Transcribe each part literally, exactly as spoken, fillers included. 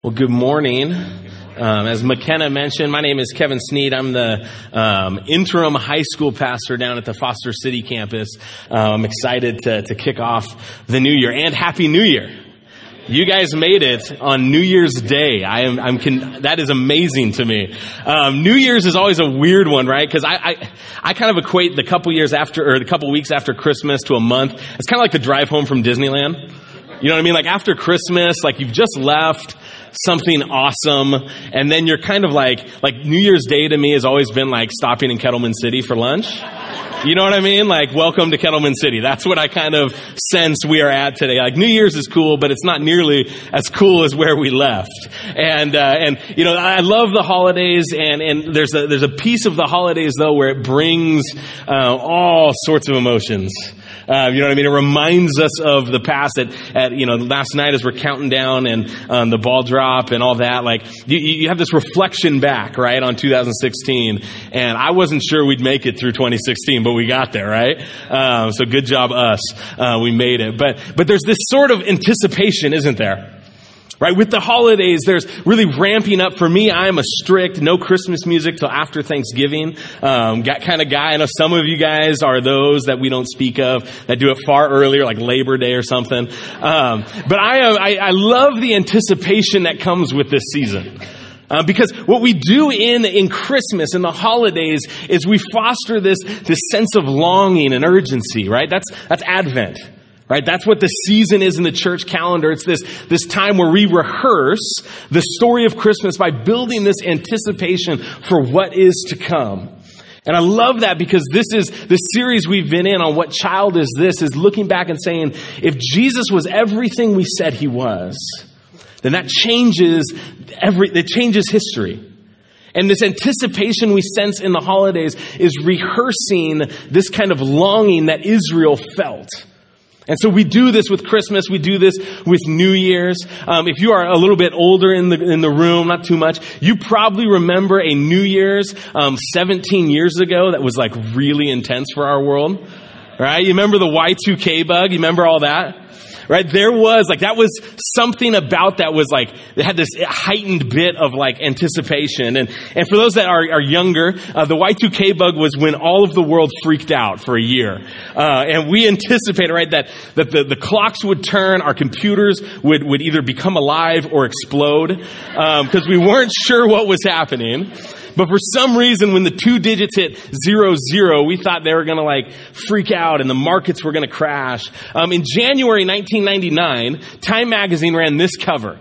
Well, good morning. Um, as McKenna mentioned, my name is Kevin Sneed. I'm the um, interim high school pastor down at the Foster City campus. Uh, I'm excited to, to kick off the new year, and Happy New Year. You guys made it on New Year's Day. I am, I'm, con- that is amazing to me. Um, New Year's is always a weird one, right? Because I, I, I kind of equate the couple years after, or the couple weeks after Christmas to a month. It's kind of like the drive home from Disneyland. You know what I mean? Like after Christmas, like you've just left something awesome, and then you're kind of like, like New Year's Day to me has always been like stopping in Kettleman City for lunch. You know what I mean? Like, welcome to Kettleman City. That's what I kind of sense we are at today. Like, New Year's is cool, but it's not nearly as cool as where we left. And, uh, and, you know, I love the holidays, and, and there's a, there's a piece of the holidays, though, where it brings, uh, all sorts of emotions. Uh, you know what I mean? It reminds us of the past at, at, you know, last night as we're counting down and, um, the ball drop and all that. Like, you, you have this reflection back, right, on two thousand sixteen. And I wasn't sure we'd make it through twenty sixteen, but we got there, right? Um, so good job, us. Uh, we made it. But, but there's this sort of anticipation, isn't there? Right? With the holidays, there's really ramping up. For me, I'm a strict no Christmas music till after Thanksgiving um, kind of guy. I know some of you guys are those that we don't speak of, that do it far earlier, like Labor Day or something. Um, but I, I, I love the anticipation that comes with this season. Uh, because what we do in, in Christmas and the holidays is we foster this, this sense of longing and urgency, right? That's, that's Advent. Right? That's what the season is in the church calendar. It's this, this time where we rehearse the story of Christmas by building this anticipation for what is to come. And I love that because this is the series we've been in on What Child Is This, is looking back and saying, if Jesus was everything we said he was, then that changes every, it changes history. And this anticipation we sense in the holidays is rehearsing this kind of longing that Israel felt. And so we do this with Christmas. We do this with New Year's. Um, if you are a little bit older in the in the room, not too much, you probably remember a New Year's um, seventeen years ago that was like really intense for our world, right? You remember the Y two K bug? You remember all that? Right? There was like, that was something about that was like, it had this heightened bit of like anticipation. And, and for those that are, are younger, uh, the Y two K bug was when all of the world freaked out for a year. Uh, and we anticipated, right, that, that the, the clocks would turn, our computers would, would either become alive or explode, um, because we weren't sure what was happening. But for some reason, when the two digits hit zero, zero, we thought they were going to like freak out and the markets were going to crash. Um, in January nineteen ninety-nine, Time magazine ran this cover: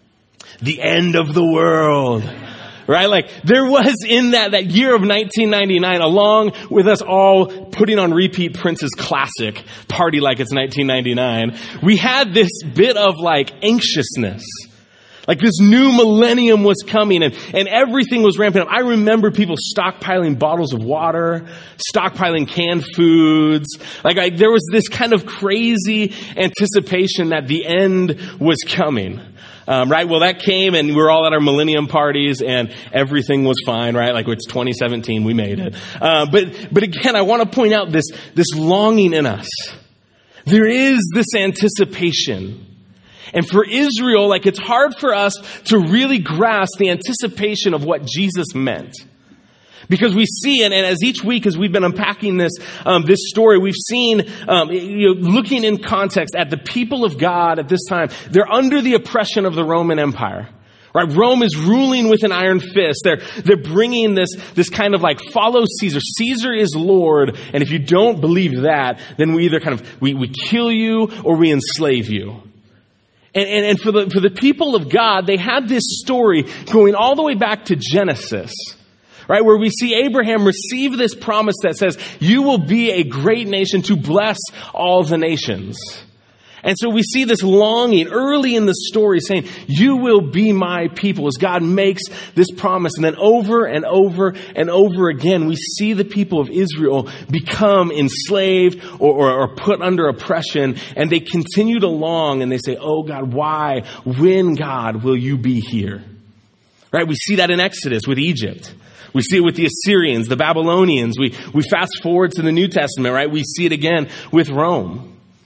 "The End of the World." Right? Like there was in that, that year of nineteen ninety-nine, along with us all putting on repeat Prince's classic, "Party Like It's nineteen ninety-nine, we had this bit of like anxiousness. Like this new millennium was coming and, and everything was ramping up. I remember people stockpiling bottles of water, stockpiling canned foods. Like I, there was this kind of crazy anticipation that the end was coming. Um, right? Well, that came and we were all at our millennium parties and everything was fine, right? Like it's twenty seventeen, we made it. Uh, but, but again, I want to point out this, this longing in us. There is this anticipation. And for Israel, like it's hard for us to really grasp the anticipation of what Jesus meant. Because we see, and, and as each week as we've been unpacking this, um, this story, we've seen, um, you know, looking in context at the people of God at this time, they're under the oppression of the Roman Empire. Right? Rome is ruling with an iron fist. They're, they're bringing this, this kind of like follow Caesar. Caesar is Lord. And if you don't believe that, then we either kind of, we, we kill you or we enslave you. And, and, and for the, for the people of God, they had this story going all the way back to Genesis, right? Where we see Abraham receive this promise that says, you will be a great nation to bless all the nations. And so we see this longing early in the story saying, you will be my people, as God makes this promise. And then over and over and over again, we see the people of Israel become enslaved or, or, or put under oppression. And they continue to long and they say, oh God, why, when God, will you be here? Right? We see that in Exodus with Egypt. We see it with the Assyrians, the Babylonians. We, we fast forward to the New Testament, right? We see it again with Rome.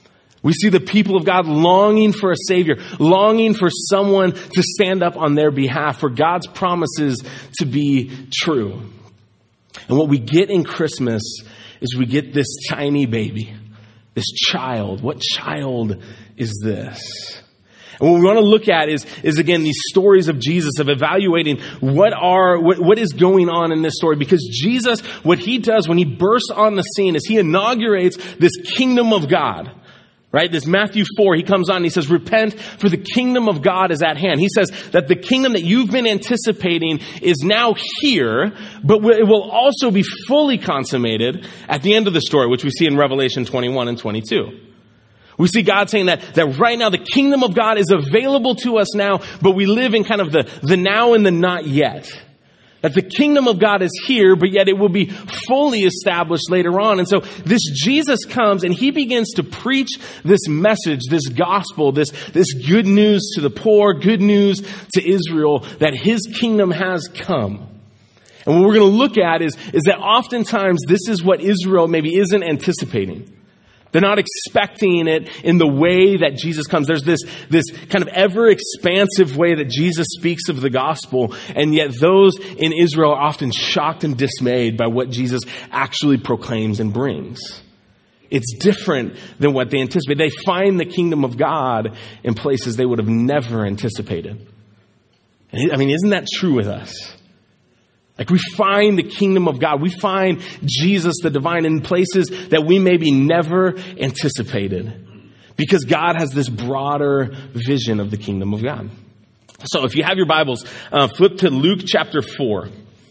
We see the people of God longing for a Savior, longing for someone to stand up on their behalf, for God's promises to be true. And what we get in Christmas is we get this tiny baby, this child. What child is this? And what we want to look at is, is again, these stories of Jesus, of evaluating what are, what, what is going on in this story. Because Jesus, what he does when he bursts on the scene is he inaugurates this kingdom of God. Right? This Matthew four, he comes on and he says, repent, for the kingdom of God is at hand. He says that the kingdom that you've been anticipating is now here, but it will also be fully consummated at the end of the story, which we see in Revelation twenty-one and twenty-two. We see God saying that, that right now the kingdom of God is available to us now, but we live in kind of the, the now and the not yet. That the kingdom of God is here, but yet it will be fully established later on. And so this Jesus comes and he begins to preach this message, this gospel, this, this good news to the poor, good news to Israel, that his kingdom has come. And what we're going to look at is, is that oftentimes this is what Israel maybe isn't anticipating. They're not expecting it in the way that Jesus comes. There's this, this kind of ever expansive way that Jesus speaks of the gospel. And yet those in Israel are often shocked and dismayed by what Jesus actually proclaims and brings. It's different than what they anticipate. They find the kingdom of God in places they would have never anticipated. I mean, isn't that true with us? Like we find the kingdom of God. We find Jesus, the divine, in places that we maybe never anticipated. Because God has this broader vision of the kingdom of God. So if you have your Bibles, uh, flip to Luke chapter four.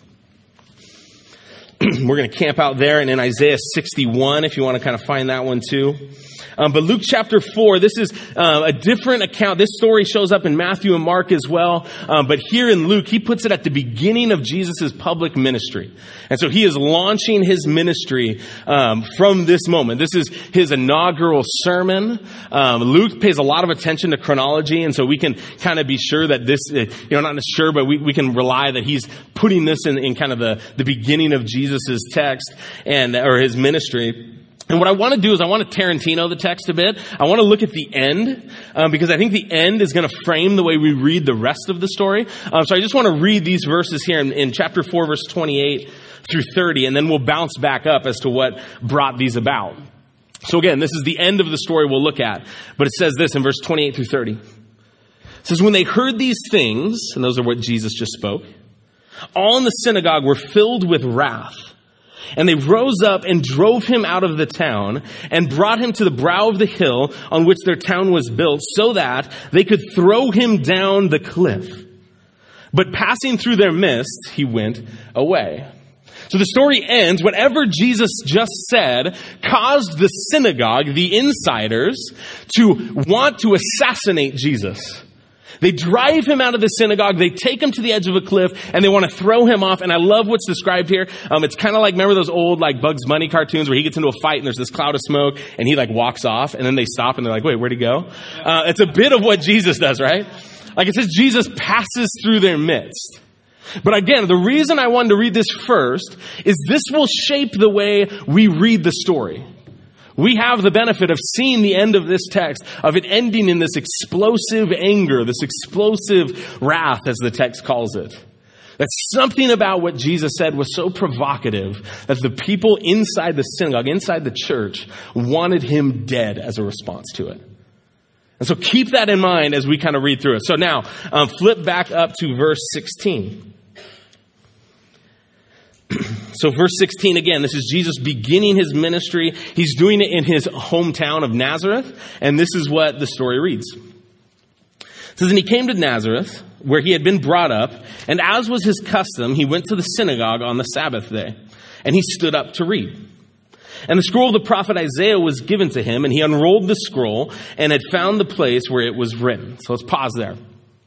We're going to camp out there and in Isaiah sixty-one, if you want to kind of find that one too. Um, but Luke chapter four, this is uh, a different account. This story shows up in Matthew and Mark as well. Um, but here in Luke, he puts it at the beginning of Jesus' public ministry. And so he is launching his ministry um, from this moment. This is his inaugural sermon. Um, Luke pays a lot of attention to chronology. And so we can kind of be sure that this, you know, not sure, but we, we can rely that he's putting this in, in kind of the, the beginning of Jesus' text and or his ministry. And what I want to do is I want to Tarantino the text a bit. I want to look at the end um, because I think the end is going to frame the way we read the rest of the story. Um, so I just want to read these verses here in, in chapter four, verse twenty-eight through thirty, and then we'll bounce back up as to what brought these about. So again, this is the end of the story we'll look at, but it says this in verse twenty-eight through thirty. It says, when they heard these things, and those are what Jesus just spoke, all in the synagogue were filled with wrath. And they rose up and drove him out of the town and brought him to the brow of the hill on which their town was built so that they could throw him down the cliff. But passing through their midst, he went away. So the story ends, whatever Jesus just said caused the synagogue, the insiders, to want to assassinate Jesus. They drive him out of the synagogue. They take him to the edge of a cliff and they want to throw him off. And I love what's described here. Um, it's kind of like, remember those old like Bugs Bunny cartoons where he gets into a fight and there's this cloud of smoke and he like walks off and then they stop and they're like, wait, where'd he go? Uh, it's a bit of what Jesus does, right? Like it says Jesus passes through their midst. But again, the reason I wanted to read this first is this will shape the way we read the story. We have the benefit of seeing the end of this text, of it ending in this explosive anger, this explosive wrath, as the text calls it. That something about what Jesus said was so provocative that the people inside the synagogue, inside the church, wanted him dead as a response to it. And so keep that in mind as we kind of read through it. So now, um, flip back up to verse sixteen. So verse sixteen, again, this is Jesus beginning his ministry. He's doing it in his hometown of Nazareth. And this is what the story reads. It says, and he came to Nazareth, where he had been brought up. And as was his custom, he went to the synagogue on the Sabbath day. And he stood up to read. And the scroll of the prophet Isaiah was given to him. And he unrolled the scroll and had found the place where it was written. So let's pause there.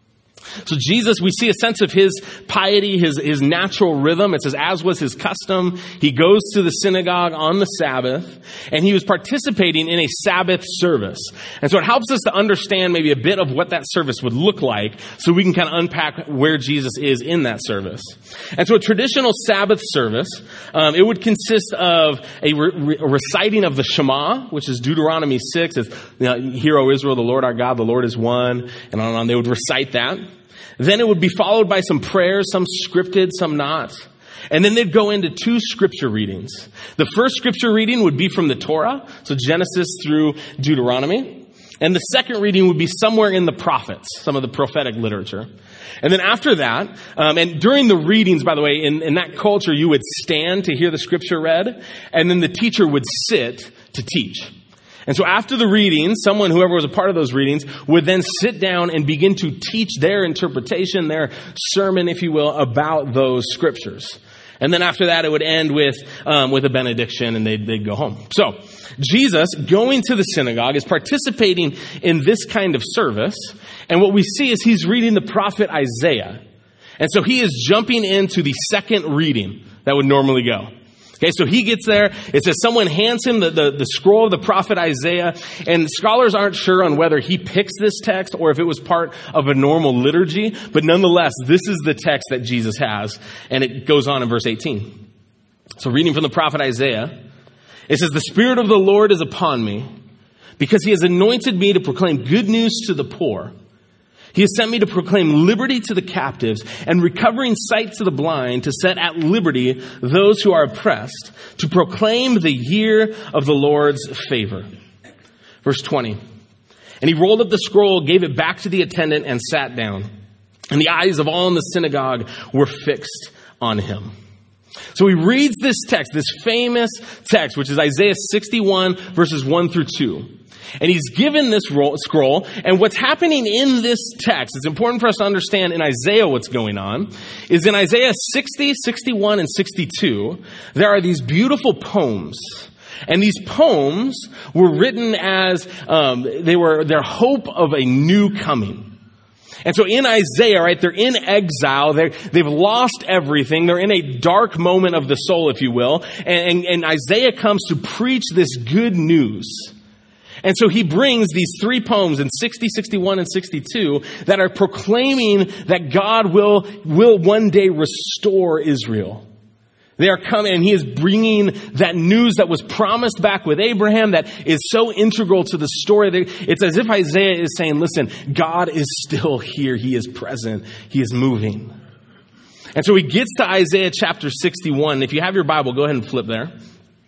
So Jesus, we see a sense of his piety, his, his natural rhythm. It says, as was his custom, he goes to the synagogue on the Sabbath, and he was participating in a Sabbath service. And so it helps us to understand maybe a bit of what that service would look like, so we can kind of unpack where Jesus is in that service. And so a traditional Sabbath service, um, it would consist of a, re- a reciting of the Shema, which is Deuteronomy six. It's, you know, Hear, O Israel, the Lord our God, the Lord is one, and on and on. They would recite that. Then it would be followed by some prayers, some scripted, some not. And then they'd go into two scripture readings. The first scripture reading would be from the Torah, so Genesis through Deuteronomy. And the second reading would be somewhere in the prophets, some of the prophetic literature. And then after that, um, and during the readings, by the way, in, in that culture, you would stand to hear the scripture read, and then the teacher would sit to teach. And so after the readings, someone, whoever was a part of those readings, would then sit down and begin to teach their interpretation, their sermon, if you will, about those scriptures. And then after that, it would end with um, with a benediction, and they'd, they'd go home. So Jesus, going to the synagogue, is participating in this kind of service. And what we see is he's reading the prophet Isaiah. And so he is jumping into the second reading that would normally go. Okay, so he gets there. It says someone hands him the, the, the scroll of the prophet Isaiah, and scholars aren't sure on whether he picks this text or if it was part of a normal liturgy, but nonetheless, this is the text that Jesus has, and it goes on in verse eighteen. So reading from the prophet Isaiah, it says, "The Spirit of the Lord is upon me, because he has anointed me to proclaim good news to the poor. He has sent me to proclaim liberty to the captives and recovering sight to the blind, to set at liberty those who are oppressed, to proclaim the year of the Lord's favor." Verse twenty. "And he rolled up the scroll, gave it back to the attendant, and sat down. And the eyes of all in the synagogue were fixed on him." So he reads this text, this famous text, which is Isaiah sixty-one, verses one through two. And he's given this roll, scroll, and what's happening in this text, it's important for us to understand in Isaiah what's going on, is in Isaiah sixty, sixty-one, and sixty-two, there are these beautiful poems. And these poems were written as, um, they were their hope of a new coming. And so in Isaiah, right, they're in exile, they're, they've lost everything, they're in a dark moment of the soul, if you will, and, and, and Isaiah comes to preach this good news. And so he brings these three poems in sixty, sixty-one, and sixty-two that are proclaiming that God will, will one day restore Israel. They are coming, and he is bringing that news that was promised back with Abraham that is so integral to the story. It's as if Isaiah is saying, listen, God is still here. He is present. He is moving. And so he gets to Isaiah chapter sixty-one. If you have your Bible, go ahead and flip there.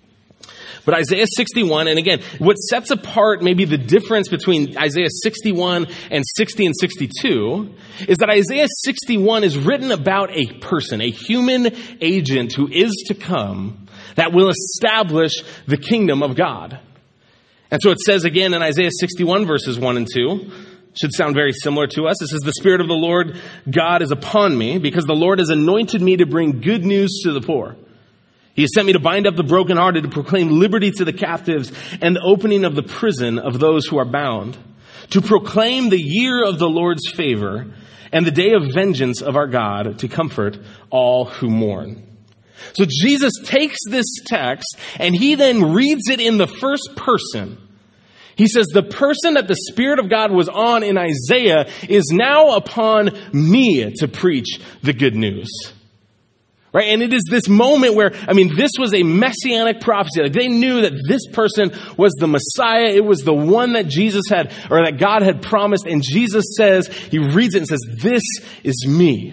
But Isaiah sixty-one, and again, what sets apart maybe the difference between Isaiah sixty-one and sixty and sixty-two is that Isaiah sixty-one is written about a person, a human agent who is to come that will establish the kingdom of God. And so it says again in Isaiah sixty-one, verses one and two, should sound very similar to us. It says, "The Spirit of the Lord God is upon me, because the Lord has anointed me to bring good news to the poor. He has sent me to bind up the brokenhearted, to proclaim liberty to the captives, and the opening of the prison of those who are bound, to proclaim the year of the Lord's favor and the day of vengeance of our God, to comfort all who mourn." So Jesus takes this text and he then reads it in the first person. He says, the person that the Spirit of God was on in Isaiah is now upon me to preach the good news. Right? And it is this moment where, I mean, this was a messianic prophecy. Like they knew that this person was the Messiah. It was the one that Jesus had, or that God had promised. And Jesus says, he reads it and says, "This is me."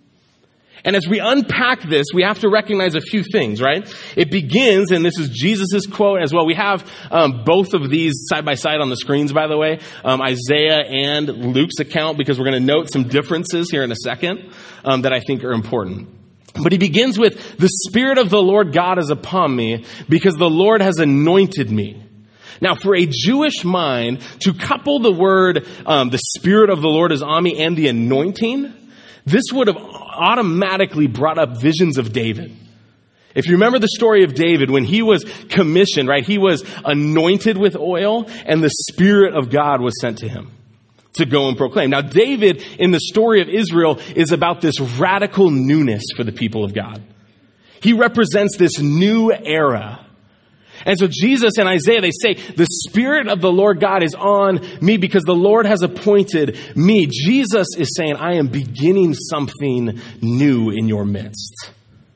And as we unpack this, we have to recognize a few things, right? It begins, and this is Jesus' quote as well. We have um, both of these side by side on the screens, by the way, um, Isaiah and Luke's account, because we're going to note some differences here in a second um, that I think are important. But he begins with, "The Spirit of the Lord God is upon me, because the Lord has anointed me." Now, for a Jewish mind, to couple the word, um, "the Spirit of the Lord is on me," and the anointing, this would have automatically brought up visions of David. If you remember the story of David, when he was commissioned, right, he was anointed with oil, and the Spirit of God was sent to him to go and proclaim. Now, David in the story of Israel is about this radical newness for the people of God. He represents this new era. And so Jesus and Isaiah, they say, the Spirit of the Lord God is on me because the Lord has appointed me. Jesus is saying, I am beginning something new in your midst.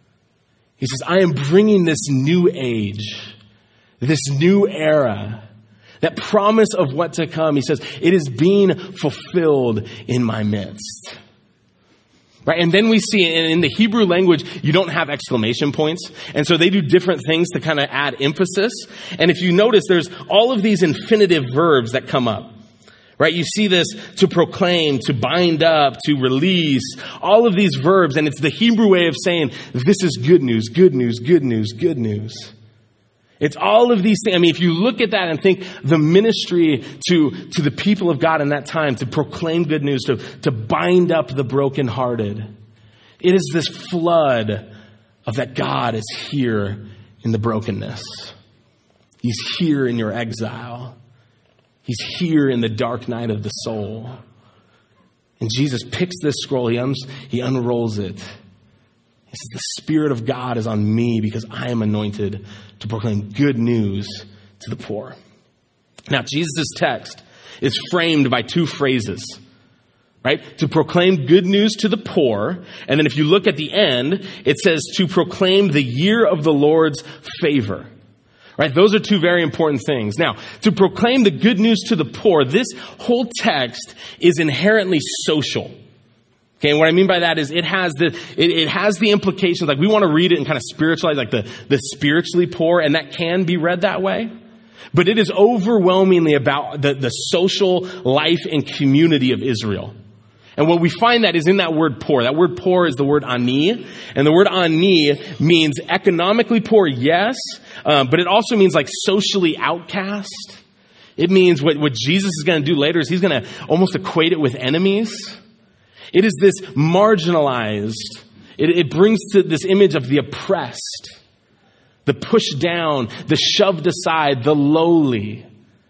He says, I am bringing this new age, this new era, that promise of what to come. He says, it is being fulfilled in my midst. Right? And then we see in, in the Hebrew language, you don't have exclamation points. And so they do different things to kind of add emphasis. And if you notice, there's all of these infinitive verbs that come up. Right? You see this to proclaim, to bind up, to release, all of these verbs. And it's the Hebrew way of saying, this is good news, good news, good news, good news. It's all of these things. I mean, if you look at that and think the ministry to, to the people of God in that time, to proclaim good news, to, to bind up the brokenhearted, it is this flood of that God is here in the brokenness. He's here in your exile. He's here in the dark night of the soul. And Jesus picks this scroll. He, un- he unrolls it. He says, the Spirit of God is on me because I am anointed to proclaim good news to the poor. Now, Jesus' text is framed by two phrases, right? To proclaim good news to the poor. And then if you look at the end, it says to proclaim the year of the Lord's favor. Right? Those are two very important things. Now, to proclaim the good news to the poor, this whole text is inherently social. Okay, and what I mean by that is it has the it, it has the implications, like we want to read it and kind of spiritualize, like the, the spiritually poor, and that can be read that way. But it is overwhelmingly about the, the social life and community of Israel. And what we find that is in that word poor. That word poor is the word ani. And the word ani means economically poor, yes, um, but it also means like socially outcast. It means what, what Jesus is going to do later is he's going to almost equate it with enemies. It is this marginalized. It, it brings to this image of the oppressed, the pushed down, the shoved aside, the lowly.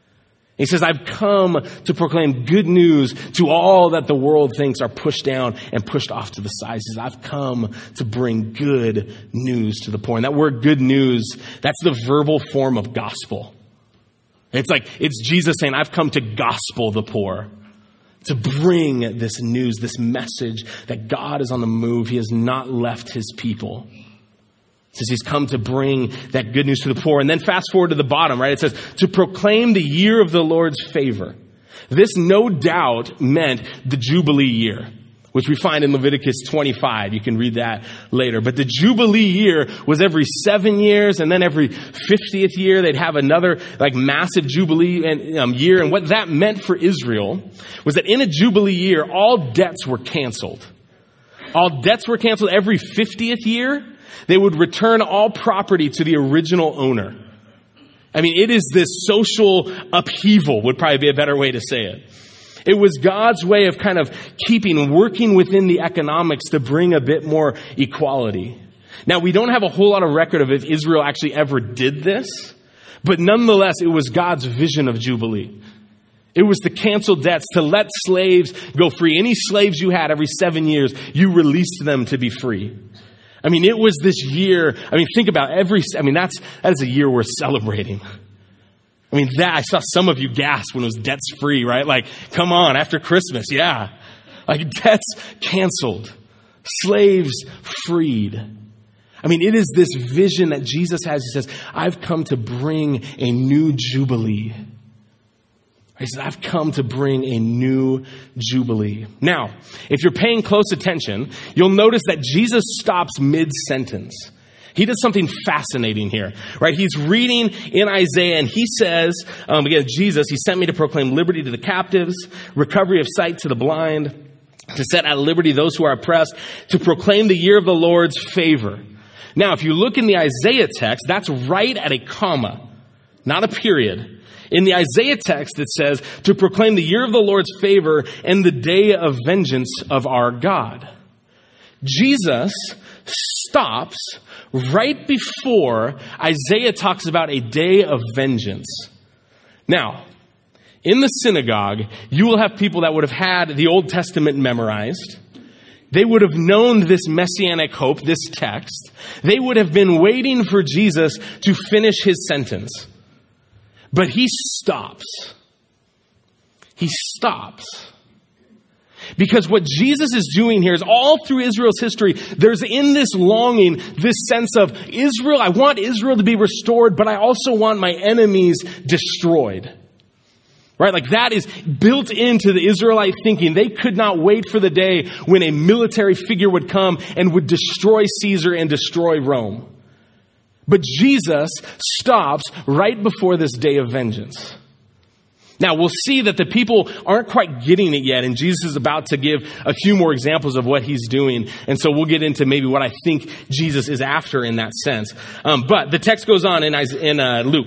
He says, I've come to proclaim good news to all that the world thinks are pushed down and pushed off to the side. He says, I've come to bring good news to the poor. And that word good news, that's the verbal form of gospel. It's like, it's Jesus saying, I've come to gospel the poor. To bring this news, this message that God is on the move. He has not left his people. It says he's come to bring that good news to the poor. And then fast forward to the bottom, right? It says to proclaim the year of the Lord's favor. This no doubt meant the Jubilee year, which we find in Leviticus twenty-five. You can read that later. But the Jubilee year was every seven years, and then every fiftieth year they'd have another like massive Jubilee and, um, year. And what that meant for Israel was that in a Jubilee year, all debts were canceled. All debts were canceled every fiftieth year. They would return all property to the original owner. I mean, it is this social upheaval would probably be a better way to say it. It was God's way of kind of keeping, working within the economics to bring a bit more equality. Now, we don't have a whole lot of record of if Israel actually ever did this, but nonetheless, it was God's vision of Jubilee. It was to cancel debts, to let slaves go free. Any slaves you had every seven years, you released them to be free. I mean, it was this year. I mean, think about every, I mean, that's, that is a year we're celebrating. I mean, that, I saw some of you gasp when it was debts free, right? Like, come on, after Christmas, yeah. Like, debts canceled. Slaves freed. I mean, it is this vision that Jesus has. He says, I've come to bring a new Jubilee. He says, I've come to bring a new Jubilee. Now, if you're paying close attention, you'll notice that Jesus stops mid-sentence. He does something fascinating here, right? He's reading in Isaiah and he says, um, again, Jesus, he sent me to proclaim liberty to the captives, recovery of sight to the blind, to set at liberty those who are oppressed, to proclaim the year of the Lord's favor. Now, if you look in the Isaiah text, that's right at a comma, not a period. In the Isaiah text, it says, to proclaim the year of the Lord's favor and the day of vengeance of our God. Jesus stops right before Isaiah talks about a day of vengeance. Now, in the synagogue, you will have people that would have had the Old Testament memorized. They would have known this messianic hope, this text. They would have been waiting for Jesus to finish his sentence. But he stops. He stops. Because what Jesus is doing here is all through Israel's history, there's in this longing, this sense of Israel, I want Israel to be restored, but I also want my enemies destroyed. Right? Like that is built into the Israelite thinking. They could not wait for the day when a military figure would come and would destroy Caesar and destroy Rome. But Jesus stops right before this day of vengeance. Now, we'll see that the people aren't quite getting it yet, and Jesus is about to give a few more examples of what he's doing. And so we'll get into maybe what I think Jesus is after in that sense. Um, but the text goes on in, in uh, Luke.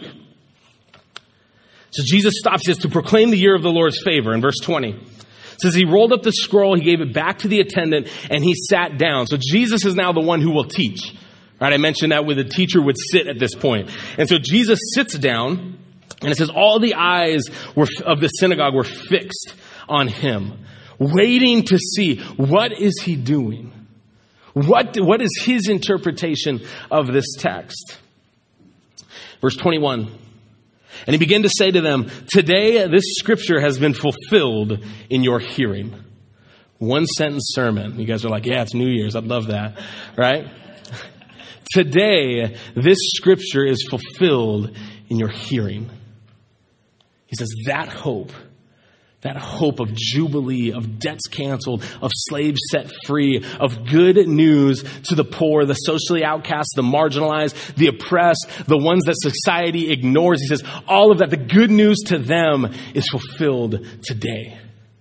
So Jesus stops just to proclaim the year of the Lord's favor in verse twenty. It says he rolled up the scroll, he gave it back to the attendant, and he sat down. So Jesus is now the one who will teach. Right? I mentioned that where the teacher would sit at this point. And so Jesus sits down, and it says all the eyes were of the synagogue were fixed on him, waiting to see what is he doing. What, what is his interpretation of this text? Verse twenty-one. And he began to say to them, today this scripture has been fulfilled in your hearing. One sentence sermon. You guys are like, yeah, it's New Year's. I'd love that. Right? Today this scripture is fulfilled in your hearing. He says that hope, that hope of jubilee, of debts canceled, of slaves set free, of good news to the poor, the socially outcast, the marginalized, the oppressed, the ones that society ignores. He says all of that, the good news to them is fulfilled today.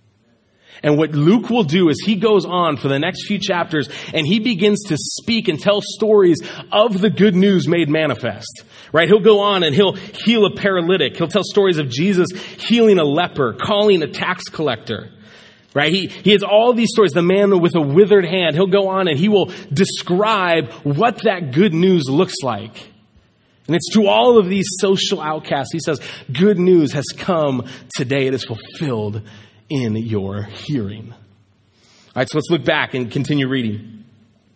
And what Luke will do is he goes on for the next few chapters and he begins to speak and tell stories of the good news made manifest. Right? He'll go on and he'll heal a paralytic. He'll tell stories of Jesus healing a leper, calling a tax collector. Right? He, he has all these stories. The man with a withered hand, he'll go on and he will describe what that good news looks like. And it's to all of these social outcasts. He says, good news has come today. It is fulfilled in your hearing. All right, so let's look back and continue reading.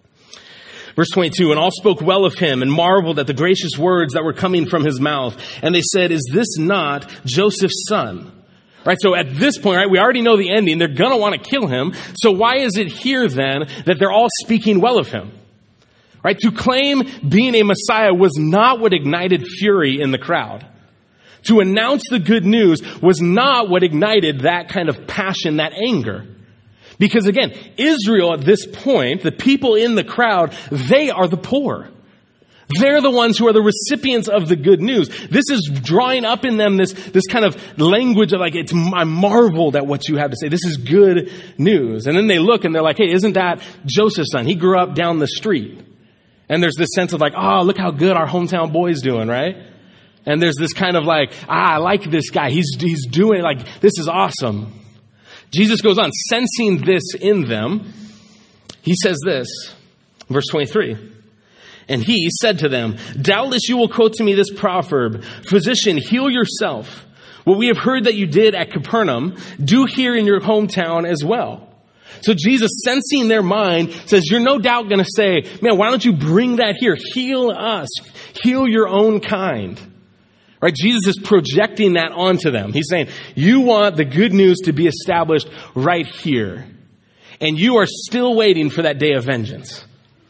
Verse twenty-two, and all spoke well of him and marveled at the gracious words that were coming from his mouth. And they said, is this not Joseph's son? Right, so at this point, right, we already know the ending. They're going to want to kill him. So why is it here then that they're all speaking well of him? Right, to claim being a Messiah was not what ignited fury in the crowd. To announce the good news was not what ignited that kind of passion, that anger. Because again, Israel at this point, the people in the crowd, they are the poor. They're the ones who are the recipients of the good news. This is drawing up in them this, this kind of language of like, it's, I marveled at what you have to say. This is good news. And then they look and they're like, hey, isn't that Joseph's son? He grew up down the street. And there's this sense of like, oh, look how good our hometown boy's doing, right? And there's this kind of like, ah, I like this guy. He's, he's doing like, this is awesome. Jesus goes on, sensing this in them. He says this, verse twenty-three. And he said to them, doubtless you will quote to me this proverb, physician, heal yourself. What we have heard that you did at Capernaum, do here in your hometown as well. So Jesus, sensing their mind, says, you're no doubt going to say, man, why don't you bring that here? Heal us. Heal your own kind. Right? Jesus is projecting that onto them. He's saying, you want the good news to be established right here. And you are still waiting for that day of vengeance.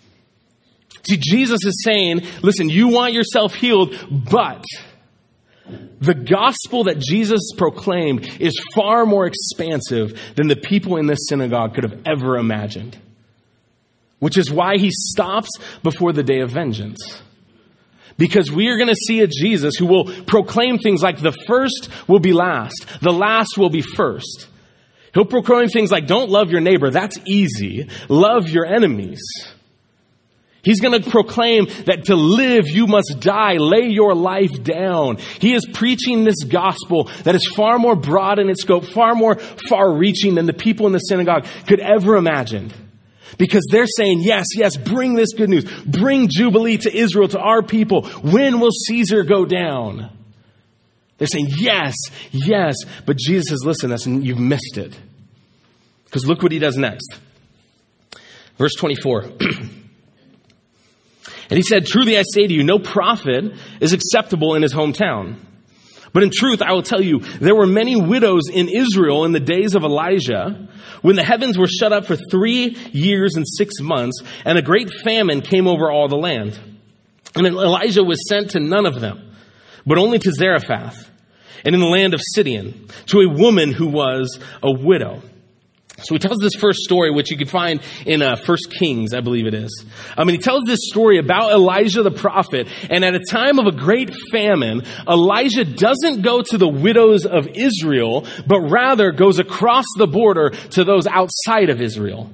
See, Jesus is saying, listen, you want yourself healed, but the gospel that Jesus proclaimed is far more expansive than the people in this synagogue could have ever imagined. Which is why he stops before the day of vengeance. Because we are going to see a Jesus who will proclaim things like the first will be last, the last will be first. He'll proclaim things like don't love your neighbor, that's easy. Love your enemies. He's going to proclaim that to live, you must die. Lay your life down. He is preaching this gospel that is far more broad in its scope, far more far-reaching than the people in the synagogue could ever imagine. Because they're saying, yes, yes, bring this good news. Bring Jubilee to Israel, to our people. When will Caesar go down? They're saying, yes, yes. But Jesus says, listen, that's, you've missed it. Because look what he does next. Verse twenty-four. And he said, truly I say to you, no prophet is acceptable in his hometown. But in truth, I will tell you, there were many widows in Israel in the days of Elijah, when the heavens were shut up for three years and six months, and a great famine came over all the land. And Elijah was sent to none of them, but only to Zarephath, and in the land of Sidon, to a woman who was a widow. So he tells this first story, which you can find in uh, First Kings, I believe it is. I mean, he tells this story about Elijah the prophet. And at a time of a great famine, Elijah doesn't go to the widows of Israel, but rather goes across the border to those outside of Israel.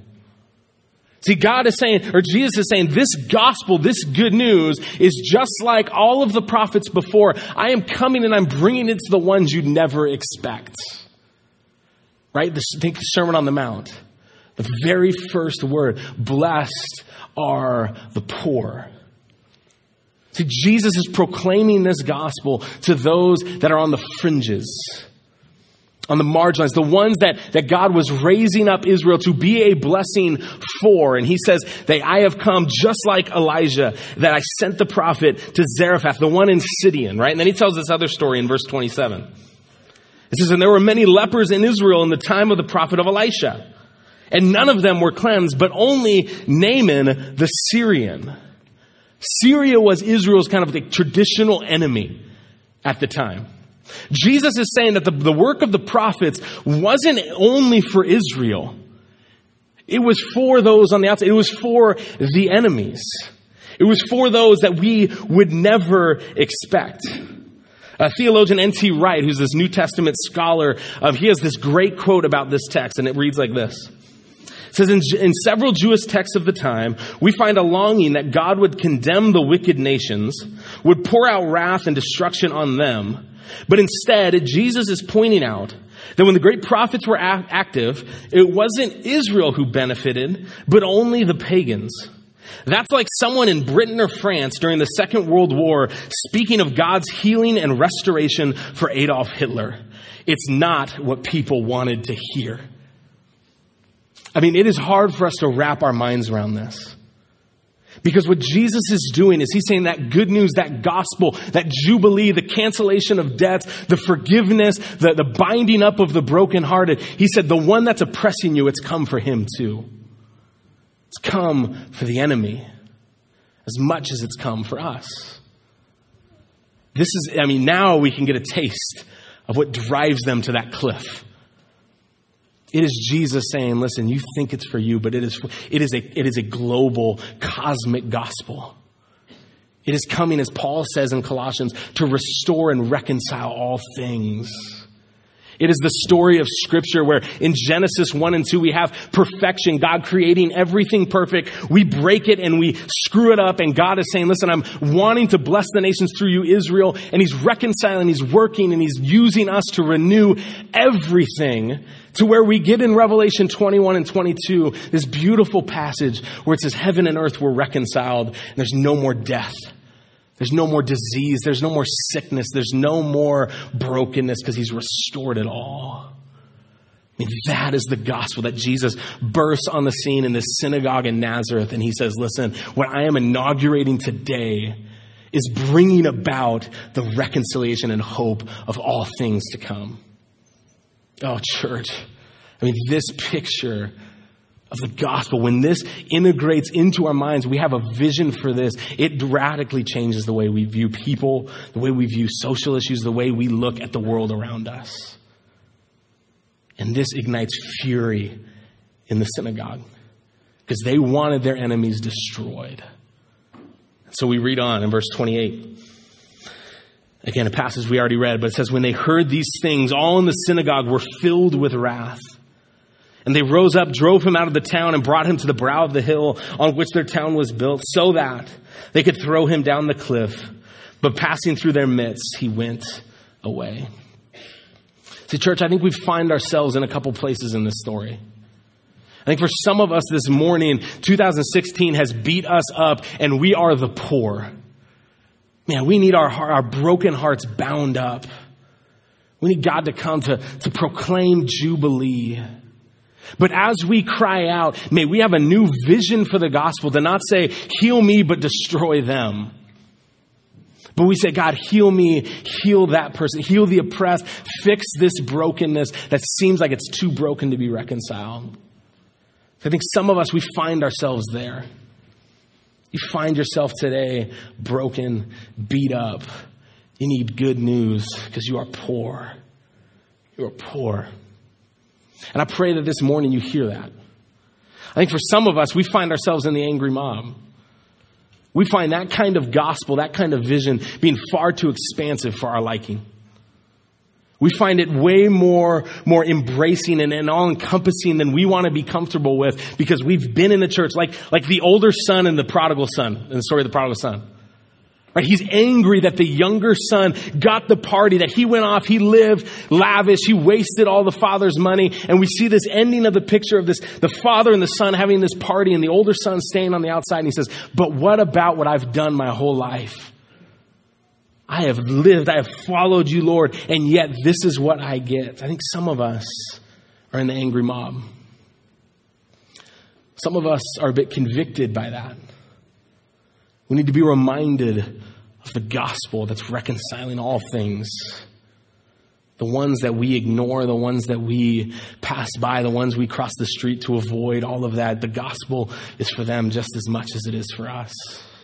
See, God is saying, or Jesus is saying, this gospel, this good news is just like all of the prophets before. I am coming and I'm bringing it to the ones you'd never expect. Right? This, think Sermon on the Mount. The very first word, blessed are the poor. See, Jesus is proclaiming this gospel to those that are on the fringes, on the marginalized, the ones that, that God was raising up Israel to be a blessing for. And he says that I have come just like Elijah, that I sent the prophet to Zarephath, the one in Sidon, right? And then he tells this other story in verse twenty-seven. It says, and there were many lepers in Israel in the time of the prophet of Elisha, and none of them were cleansed, but only Naaman the Syrian. Syria was Israel's kind of the traditional enemy at the time. Jesus is saying that the, the work of the prophets wasn't only for Israel. It was for those on the outside. It was for the enemies. It was for those that we would never expect. Uh, theologian N T Wright, who's this New Testament scholar, um, he has this great quote about this text, and it reads like this. It says, in, in several Jewish texts of the time, we find a longing that God would condemn the wicked nations, would pour out wrath and destruction on them. But instead, Jesus is pointing out that when the great prophets were a- active, it wasn't Israel who benefited, but only the pagans. That's like someone in Britain or France during the Second World War speaking of God's healing and restoration for Adolf Hitler. It's not what people wanted to hear. I mean, it is hard for us to wrap our minds around this. Because what Jesus is doing is he's saying that good news, that gospel, that jubilee, the cancellation of debts, the forgiveness, the, the binding up of the brokenhearted. He said, the one that's oppressing you, it's come for him too. It's come for the enemy as much as it's come for us. This is, I mean, now we can get a taste of what drives them to that cliff. It is Jesus saying, listen, you think it's for you, but it is, it is a, it is a global, cosmic gospel. It is coming, as Paul says in Colossians, to restore and reconcile all things. It is the story of Scripture where in Genesis one and two we have perfection, God creating everything perfect. We break it and we screw it up, and God is saying, listen, I'm wanting to bless the nations through you, Israel, and he's reconciling, he's working, and he's using us to renew everything to where we get in Revelation twenty-one and twenty-two, this beautiful passage where it says heaven and earth were reconciled, and there's no more death. There's no more disease. There's no more sickness. There's no more brokenness because he's restored it all. I mean, that is the gospel that Jesus bursts on the scene in this synagogue in Nazareth. And he says, listen, what I am inaugurating today is bringing about the reconciliation and hope of all things to come. Oh, church. I mean, this picture of the gospel, when this integrates into our minds, we have a vision for this. It radically changes the way we view people, the way we view social issues, the way we look at the world around us. And this ignites fury in the synagogue because they wanted their enemies destroyed. So we read on in verse twenty-eight. Again, a passage we already read, but it says, when they heard these things, all in the synagogue were filled with wrath. And they rose up, drove him out of the town, and brought him to the brow of the hill on which their town was built, so that they could throw him down the cliff. But passing through their midst, he went away. See, church, I think we find ourselves in a couple places in this story. I think for some of us this morning, two thousand sixteen has beat us up, and we are the poor. Man, we need our, our broken hearts bound up. We need God to come to, to proclaim Jubilee. But as we cry out, may we have a new vision for the gospel to not say, heal me, but destroy them. But we say, God, heal me, heal that person, heal the oppressed, fix this brokenness that seems like it's too broken to be reconciled. I think some of us, we find ourselves there. You find yourself today broken, beat up. You need good news because you are poor. You are poor. And I pray that this morning you hear that. I think for some of us, we find ourselves in the angry mob. We find that kind of gospel, that kind of vision being far too expansive for our liking. We find it way more, more embracing and, and all-encompassing than we want to be comfortable with because we've been in the church, like, like the older son and the prodigal son, in the story of the prodigal son. Right? He's angry that the younger son got the party, that he went off, he lived lavish, he wasted all the father's money. And we see this ending of the picture of this, the father and the son having this party and the older son staying on the outside. And he says, but what about what I've done my whole life? I have lived, I have followed you, Lord, and yet this is what I get. I think some of us are in the angry mob. Some of us are a bit convicted by that. We need to be reminded of the gospel that's reconciling all things. The ones that we ignore, the ones that we pass by, the ones we cross the street to avoid, all of that. The gospel is for them just as much as it is for us.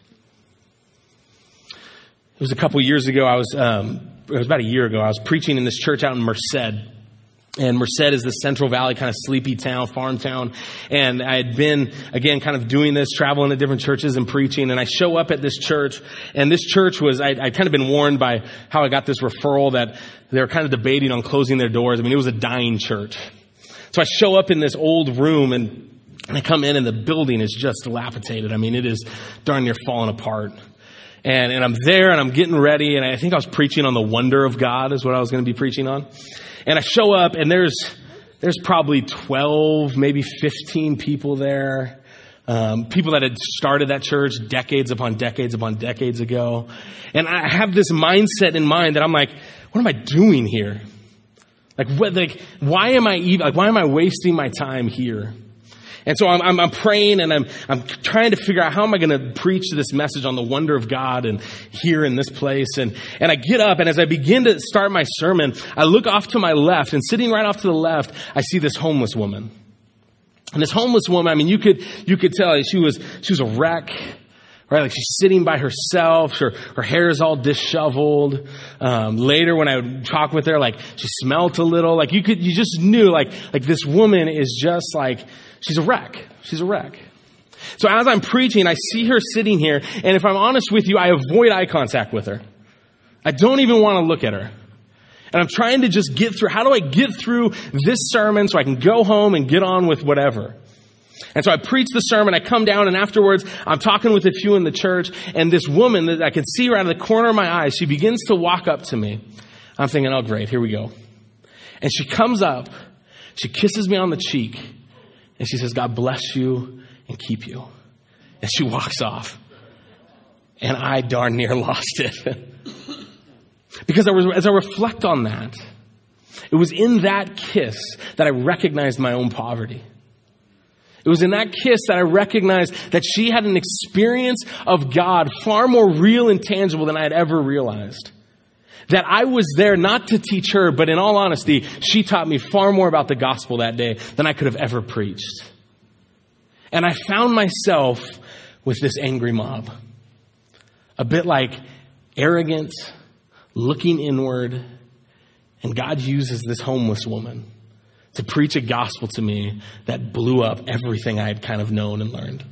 It was a couple years ago, I was, um, it was about a year ago, I was preaching in this church out in Merced. And Merced is the Central Valley kind of sleepy town, farm town. And I had been, again, kind of doing this, traveling to different churches and preaching. And I show up at this church. And this church was, I, I'd kind of been warned by how I got this referral that they were kind of debating on closing their doors. I mean, it was a dying church. So I show up in this old room and, and I come in and the building is just dilapidated. I mean, it is darn near falling apart. And, and I'm there and I'm getting ready. And I think I was preaching on the wonder of God is what I was going to be preaching on. And I show up and there's, there's probably twelve, maybe fifteen people there. Um, people that had started that church decades upon decades upon decades ago. And I have this mindset in mind that I'm like, what am I doing here? Like, what, like, why am I even, like, why am I wasting my time here? And so I'm, I'm, I'm praying and I'm, I'm trying to figure out how am I going to preach this message on the wonder of God and here in this place. And, and I get up and as I begin to start my sermon, I look off to my left and sitting right off to the left, I see this homeless woman. And this homeless woman, I mean, you could, you could tell she was, she was a wreck, right? Like she's sitting by herself. Her, her hair is all disheveled. Um, later when I would talk with her, like she smelled a little, like you could, you just knew like, like this woman is just like, she's a wreck. She's a wreck. So as I'm preaching, I see her sitting here. And if I'm honest with you, I avoid eye contact with her. I don't even want to look at her. And I'm trying to just get through. How do I get through this sermon so I can go home and get on with whatever? And so I preach the sermon. I come down and afterwards I'm talking with a few in the church. And this woman that I can see right out of the corner of my eye, she begins to walk up to me. I'm thinking, oh, great. Here we go. And she comes up. She kisses me on the cheek. And she says, God bless you and keep you. And she walks off. And I darn near lost it. Because I was, as I reflect on that, it was in that kiss that I recognized my own poverty. It was in that kiss that I recognized that she had an experience of God far more real and tangible than I had ever realized. That I was there not to teach her, but in all honesty, she taught me far more about the gospel that day than I could have ever preached. And I found myself with this angry mob. A bit like arrogant, looking inward. And God uses this homeless woman to preach a gospel to me that blew up everything I had kind of known and learned.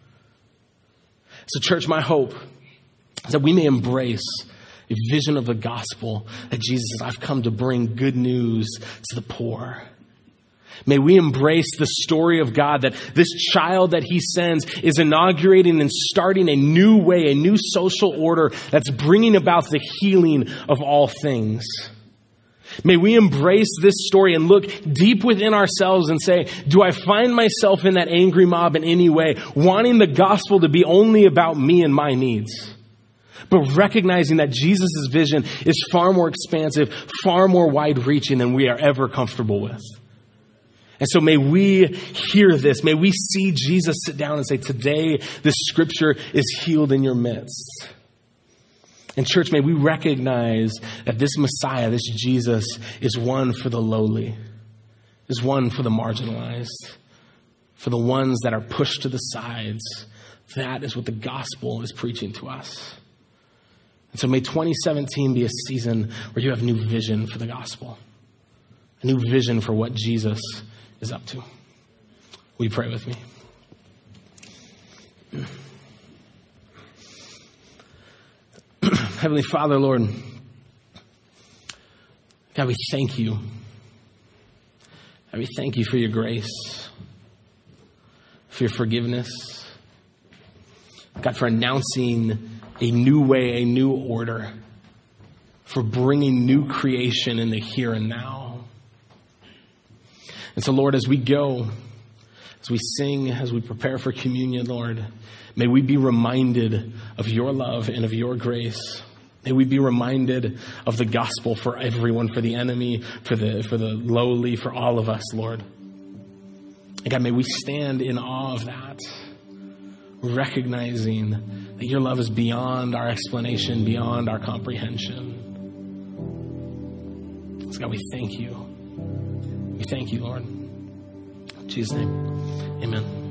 So church, my hope is that we may embrace a vision of the gospel that Jesus says, I've come to bring good news to the poor. May we embrace the story of God that this child that he sends is inaugurating and starting a new way, a new social order that's bringing about the healing of all things. May we embrace this story and look deep within ourselves and say, do I find myself in that angry mob in any way, wanting the gospel to be only about me and my needs? but recognizing that Jesus' vision is far more expansive, far more wide-reaching than we are ever comfortable with. And so may we hear this. May we see Jesus sit down and say, today, this scripture is healed in your midst. And church, may we recognize that this Messiah, this Jesus, is one for the lowly, is one for the marginalized, for the ones that are pushed to the sides. That is what the gospel is preaching to us. And so may twenty seventeen be a season where you have new vision for the gospel, a new vision for what Jesus is up to. Will you pray with me? Heavenly Father, Lord, God, we thank you. God, we thank you for your grace, for your forgiveness. God, for announcing a new way, a new order, for bringing new creation in the here and now. And so, Lord, as we go, as we sing, as we prepare for communion, Lord, may we be reminded of your love and of your grace. May we be reminded of the gospel for everyone, for the enemy, for the for the lowly, for all of us, Lord. And God, may we stand in awe of that, recognizing that your love is beyond our explanation, beyond our comprehension. So God, we thank you. We thank you, Lord. In Jesus' name, amen.